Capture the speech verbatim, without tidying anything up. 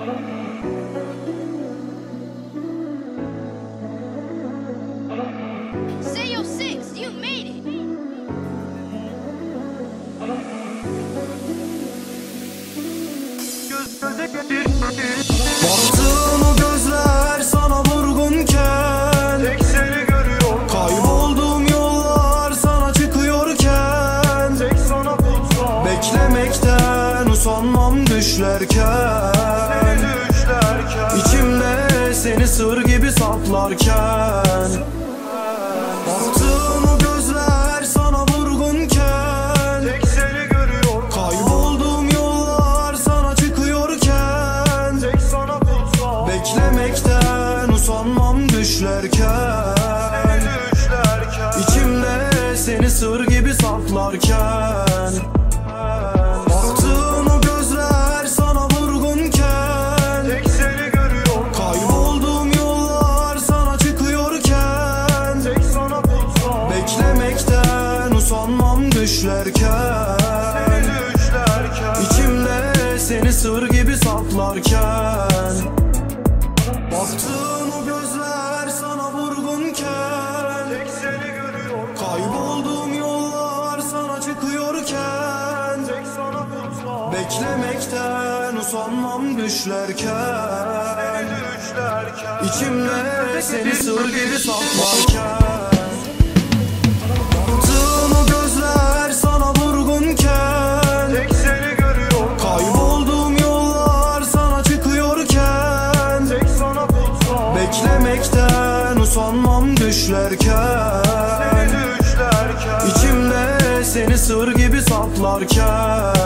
Say your six, you made it. Baktığım o gözler sana vurgunken Tek seni görüyor, kaybolduğum yollar sana çıkıyorken tek sana kutsal. beklemekten usanmam düşlerken Seni düşlerken, İçimde seni sır gibi saplarken Baktığım o gözler sana vurgunken tek seni görüyor, kaybolduğum yollar sana çıkıyorken tek sana kutsal. beklemekten usanmam düşlerken Seni düşlerken, İçimde seni sır gibi saplarken Baktığın o gözler sana vurgunken tek seni görüyor, kaybolduğum yollar sana çıkıyorken tek sana kutsal. beklemekten usanmam düşlerken Seni düşlerken, İçimde seni sır gibi saplarken Baktığın o gözler sana vurgunken tek seni görüyor, kaybolduğum yollar sana çıkıyorken tek sana kutsal. beklemekten usanmam düşlerken Seni düşlerken, İçimde seni sır gibi saplarken Baktığım o gözler sana vurgunken tek seni görüyor, kaybolduğum yollar sana çıkıyorken tek sana kutsal. beklemekten usanmam düşlerken Seni düşlerken, İçimde seni sır gibi saplarken